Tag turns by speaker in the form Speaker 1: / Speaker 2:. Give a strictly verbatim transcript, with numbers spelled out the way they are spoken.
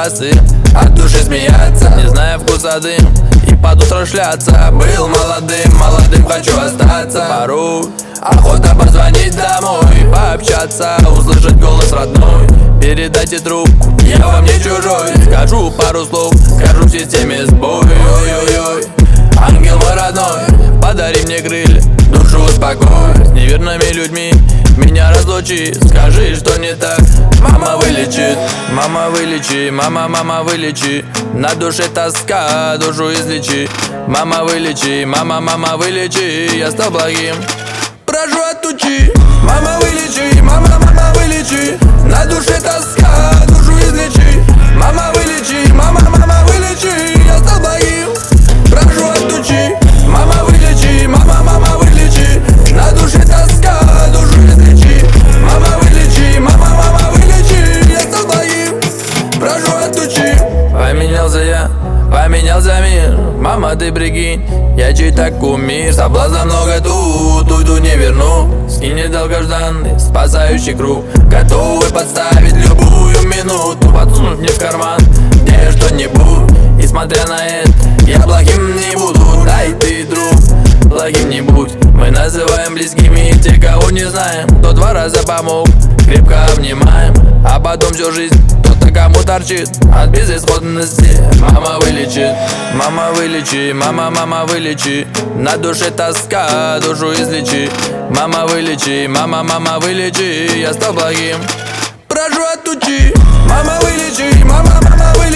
Speaker 1: басы, от души смеяться, не зная вкуса дым, и под утро шляться. Был молодым, молодым хочу остаться. Порой охота позвонить домой, пообщаться, услышать голос родной. Передайте трубку, я вам не чужой. Скажу пару слов, скажу в системе сбой. Ой-ой-ой, ангел мой родной, подари мне крылья, душу успокой. С неверными людьми меня разлучи, скажи, что не так, мама вылечит. Мама вылечи, мама, мама вылечи, на душе тоска, душу излечи. Мама вылечи, мама, мама вылечи, я стал благим, прошу отучи. Мама вылечи, мама, мама вылечи, на душе тоска, душу излечи. Мама вылечи, мама, мама вылечи, я стал благим, прошу отучи. Мама вылечи, мама, мама вылечи, на душе тоска, душу излечи. Мама вылечи, мама, мама вылечи, я стал благим, прошу отучи. Поменялся я, поменялся мир, мама, ты прикинь, я чей-то кумир. Соблазна много тут, уйду не верну. Скинет долгожданный спасающий круг, готовы подставить любую минуту, подсунуть мне в карман где что-нибудь. И смотря на это, я плохим не буду. Дай ты, друг, плохим не будь. Мы называем близкими те, кого не знаем, кто два раза помог, крепко обнимаем, а потом всю жизнь кто-то кому торчит от безысходности. Мама вылечит, мама вылечи, мама, мама вылечи, на душе тоска, душу излечи. Мама вылечи, мама, мама вылечи, я стал благим, прошу отучи. Мама вылечи, мама, мама вылечи,